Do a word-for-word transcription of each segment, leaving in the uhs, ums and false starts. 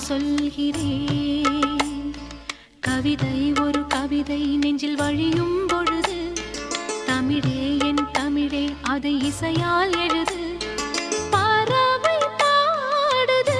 சொல்கிறேன். கவிதை ஒரு கவிதை நெஞ்சில் வழியும் பொழுது, தமிழே என் தமிழே அதை இசையால் எழுது. பறவை பாடுது.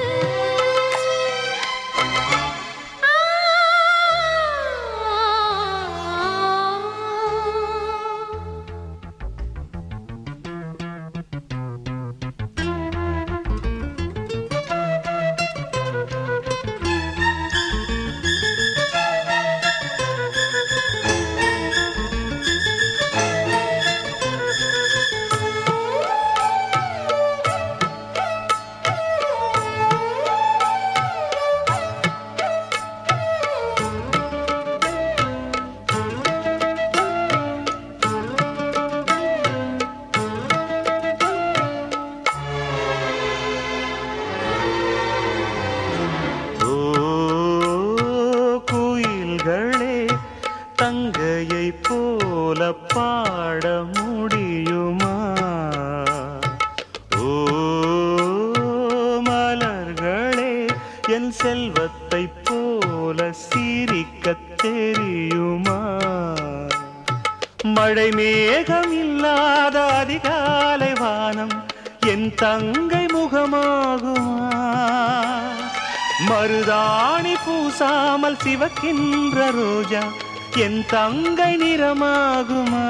தங்கையை போல பாட முடியுமா? ஓ மலர்களே, என் செல்வத்தை போல சிரிக்க தெரியுமா? மழை மேகம் இல்லாத அதிகாலை வானம் என் தங்கை முகமாகுமா? மருதாணி பூசாமல் சிவக்கின்ற ரோஜா என் தங்கை நிறமாகுமா?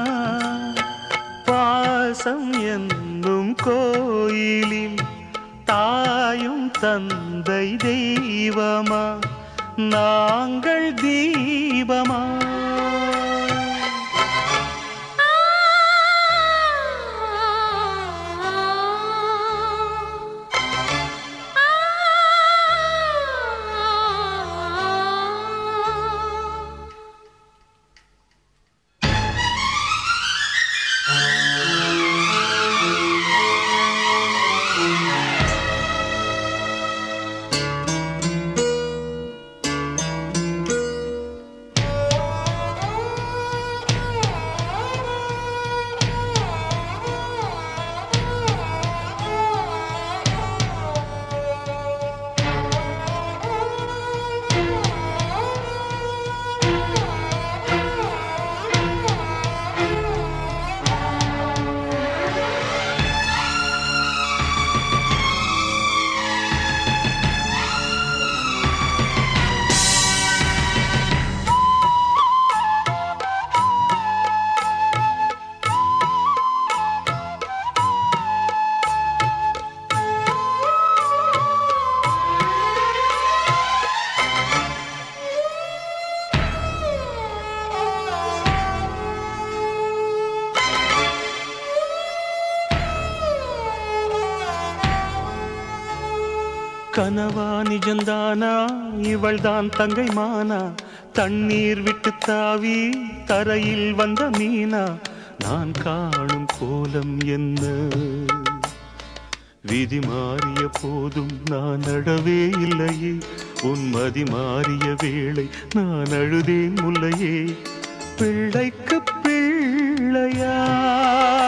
பாசம் என்னும் கோயிலில் தாயும் தந்தை தெய்வமா, நாங்கள் தீபமா? கனவா நிஜந்தானா, இவள்தான் தங்கை மானா? தண்ணீர் விட்டு தாவி தரையில் வந்த மீனா? நான் காணும் கோலம் என்ன? விதி மாறிய போதும் நான் அழவே இல்லையே. உன் மதி மாறிய வேளை நான் அழுதேன் முல்லையே. பிள்ளைக்கு பிள்ளையா